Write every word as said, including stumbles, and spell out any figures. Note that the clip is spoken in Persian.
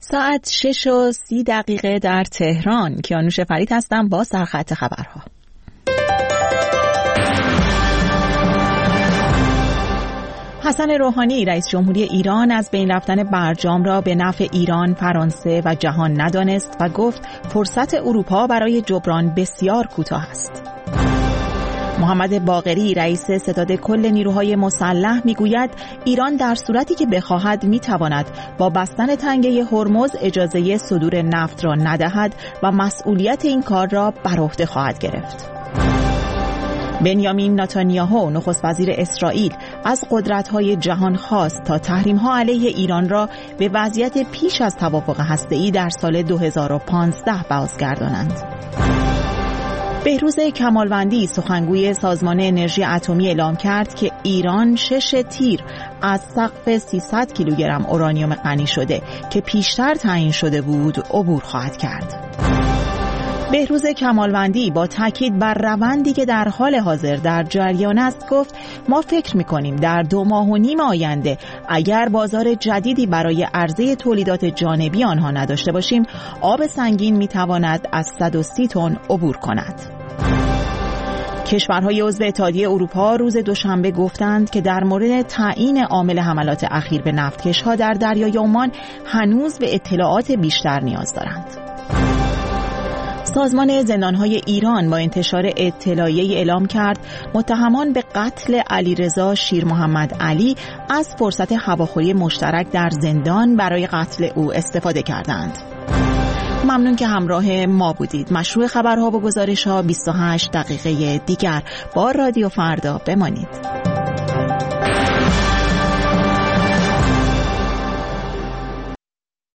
ساعت شش و سی دقیقه در تهران. کیانوش فرید هستم با سرخط خبرها. حسن روحانی رئیس جمهوری ایران از بین رفتن برجام را به نفع ایران، فرانسه و جهان ندانست و گفت فرصت اروپا برای جبران بسیار کوتاه است. محمد باقری رئیس ستاد کل نیروهای مسلح میگوید ایران در صورتی که بخواهد میتواند با بستن تنگه هرمز اجازه صدور نفت را ندهد و مسئولیت این کار را بر عهده خواهد گرفت. بنیامین نتانیاهو نخست وزیر اسرائیل از قدرت‌های جهان خواست تا تحریم‌ها علیه ایران را به وضعیت پیش از توافق هسته‌ای در سال دو هزار و پانزده بازگردانند. بهروز کمالوندی سخنگوی سازمان انرژی اتمی اعلام کرد که ایران شش تیر از سقف سیصد کیلوگرم اورانیوم غنی شده که پیشتر تعیین شده بود عبور خواهد کرد. بهروز کمالوندی با تاکید بر روندی که در حال حاضر در جریان است گفت ما فکر می‌کنیم در دو ماه و نیم آینده اگر بازار جدیدی برای عرضه تولیدات جانبی آنها نداشته باشیم آب سنگین می‌تواند از صد و سی تن عبور کند. کشورهای عضو اتحادیه اروپا روز دوشنبه گفتند که در مورد تعیین عامل حملات اخیر به نفتکش‌ها در دریای عمان هنوز به اطلاعات بیشتر نیاز دارند. سازمان زندانهای ایران با انتشار اطلاعیه‌ای اعلام کرد متهمان به قتل علیرضا شیرمحمد علی از فرصت هواخوری مشترک در زندان برای قتل او استفاده کردند. ممنون که همراه ما بودید. مشروع خبرها و گزارش‌ها بیست و هشت دقیقه دیگر با رادیو فردا بمانید.